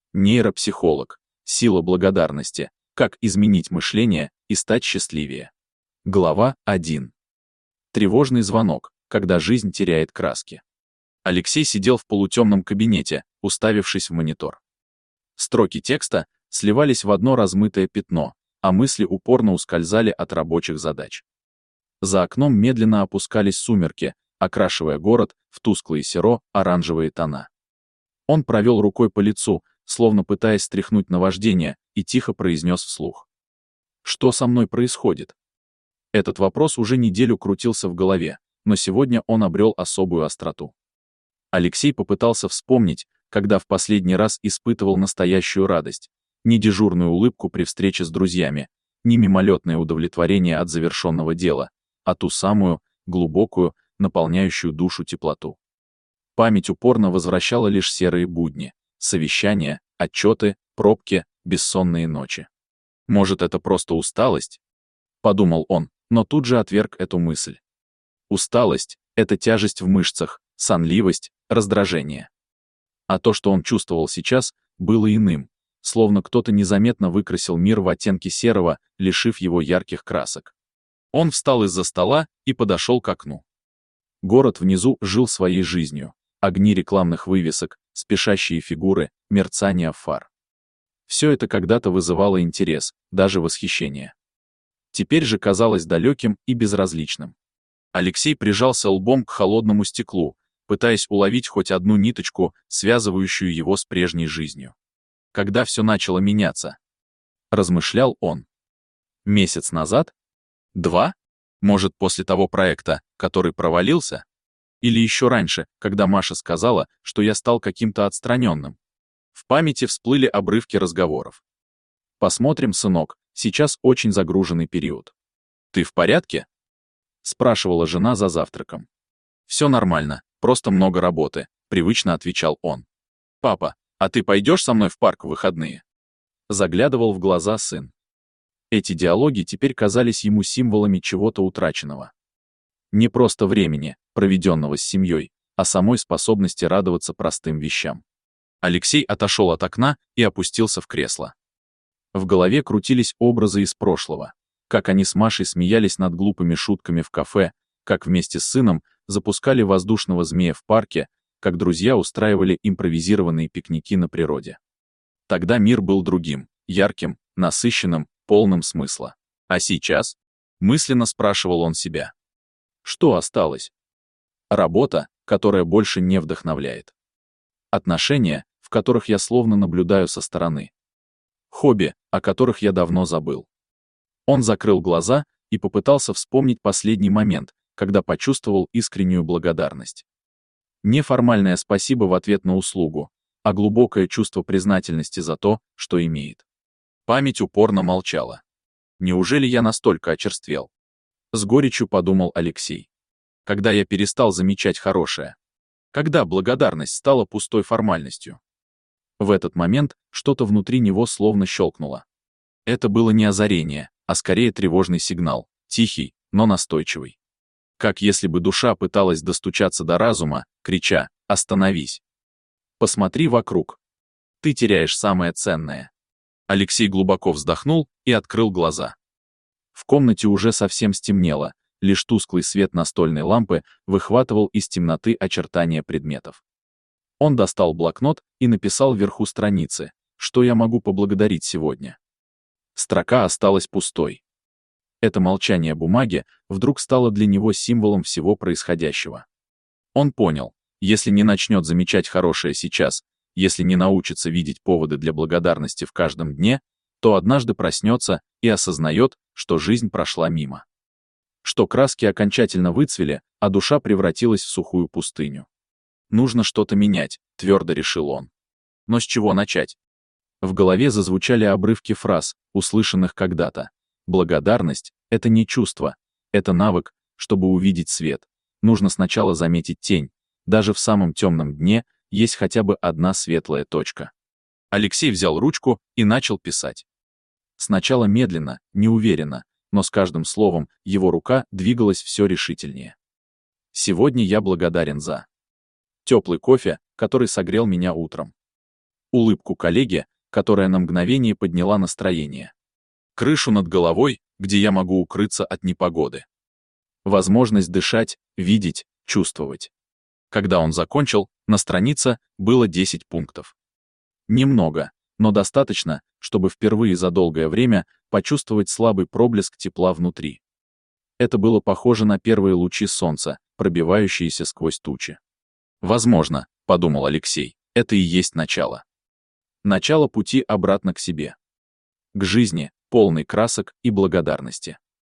Нейропсихолог. Сила благодарности. Как изменить мышление и стать счастливее. Глава 1. Тревожный звонок, когда жизнь теряет краски. Алексей сидел в полутемном кабинете, уставившись в монитор. Строки текста сливались в одно размытое пятно, а мысли упорно ускользали от рабочих задач. За окном медленно опускались сумерки, окрашивая город в тусклые серо-оранжевые тона. Он провел рукой по лицу, словно пытаясь стряхнуть наваждение, и тихо произнес вслух: «Что со мной происходит?» Этот вопрос уже неделю крутился в голове, но сегодня он обрел особую остроту. Алексей попытался вспомнить, когда в последний раз испытывал настоящую радость, не дежурную улыбку при встрече с друзьями, не мимолетное удовлетворение от завершенного дела, а ту самую, глубокую, наполняющую душу теплоту. Память упорно возвращала лишь серые будни, совещания, отчеты, пробки, бессонные ночи. «Может, это просто усталость?» — подумал он, но тут же отверг эту мысль. Усталость — это тяжесть в мышцах, сонливость, раздражение. А то, что он чувствовал сейчас, было иным, словно кто-то незаметно выкрасил мир в оттенки серого, лишив его ярких красок. Он встал из-за стола и подошел к окну. Город внизу жил своей жизнью. Огни рекламных вывесок, спешащие фигуры, мерцание фар. Все это когда-то вызывало интерес, даже восхищение. Теперь же казалось далеким и безразличным. Алексей прижался лбом к холодному стеклу, пытаясь уловить хоть одну ниточку, связывающую его с прежней жизнью. Когда все начало меняться? Размышлял он. Месяц назад? 2? Может, после того проекта, который провалился? Или еще раньше, когда Маша сказала, что я стал каким-то отстраненным? В памяти всплыли обрывки разговоров. «Посмотрим, сынок, сейчас очень загруженный период». «Ты в порядке?» — спрашивала жена за завтраком. «Все нормально, просто много работы», — привычно отвечал он. «Папа, а ты пойдешь со мной в парк в выходные?» Заглядывал в глаза сын. Эти диалоги теперь казались ему символами чего-то утраченного. Не просто времени, проведенного с семьей, а самой способности радоваться простым вещам. Алексей отошел от окна и опустился в кресло. В голове крутились образы из прошлого, как они с Машей смеялись над глупыми шутками в кафе, как вместе с сыном запускали воздушного змея в парке, как друзья устраивали импровизированные пикники на природе. Тогда мир был другим, ярким, насыщенным, полным смысла. А сейчас? Мысленно спрашивал он себя. Что осталось? Работа, которая больше не вдохновляет. Отношения, в которых я словно наблюдаю со стороны. Хобби, о которых я давно забыл. Он закрыл глаза и попытался вспомнить последний момент, когда почувствовал искреннюю благодарность. Не формальное спасибо в ответ на услугу, а глубокое чувство признательности за то, что имеет. Память упорно молчала. Неужели я настолько очерствел? С горечью подумал Алексей. Когда я перестал замечать хорошее? Когда благодарность стала пустой формальностью? В этот момент что-то внутри него словно щелкнуло. Это было не озарение, а скорее тревожный сигнал, тихий, но настойчивый. Как если бы душа пыталась достучаться до разума, крича: «Остановись! Посмотри вокруг! Ты теряешь самое ценное!» Алексей глубоко вздохнул и открыл глаза. В комнате уже совсем стемнело, лишь тусклый свет настольной лампы выхватывал из темноты очертания предметов. Он достал блокнот и написал вверху страницы: «Что я могу поблагодарить сегодня?» Строка осталась пустой. Это молчание бумаги вдруг стало для него символом всего происходящего. Он понял, если не начнет замечать хорошее сейчас, если не научится видеть поводы для благодарности в каждом дне, то однажды проснется и осознает, что жизнь прошла мимо. Что краски окончательно выцвели, а душа превратилась в сухую пустыню. Нужно что-то менять, твердо решил он. Но с чего начать? В голове зазвучали обрывки фраз, услышанных когда-то. Благодарность — это не чувство, это навык. Чтобы увидеть свет, нужно сначала заметить тень. Даже в самом темном дне есть хотя бы одна светлая точка. Алексей взял ручку и начал писать. Сначала медленно, неуверенно, но с каждым словом его рука двигалась все решительнее. Сегодня я благодарен за теплый кофе, который согрел меня утром. улыбку коллеги, которая на мгновение подняла настроение, крышу над головой, где я могу укрыться от непогоды, возможность дышать, видеть, чувствовать. Когда он закончил, на странице было 10 пунктов. Немного, но достаточно, чтобы впервые за долгое время почувствовать слабый проблеск тепла внутри. Это было похоже на первые лучи солнца, пробивающиеся сквозь тучи. «Возможно», — подумал Алексей, — «это и есть начало. Начало пути обратно к себе. К жизни, полной красок и благодарности».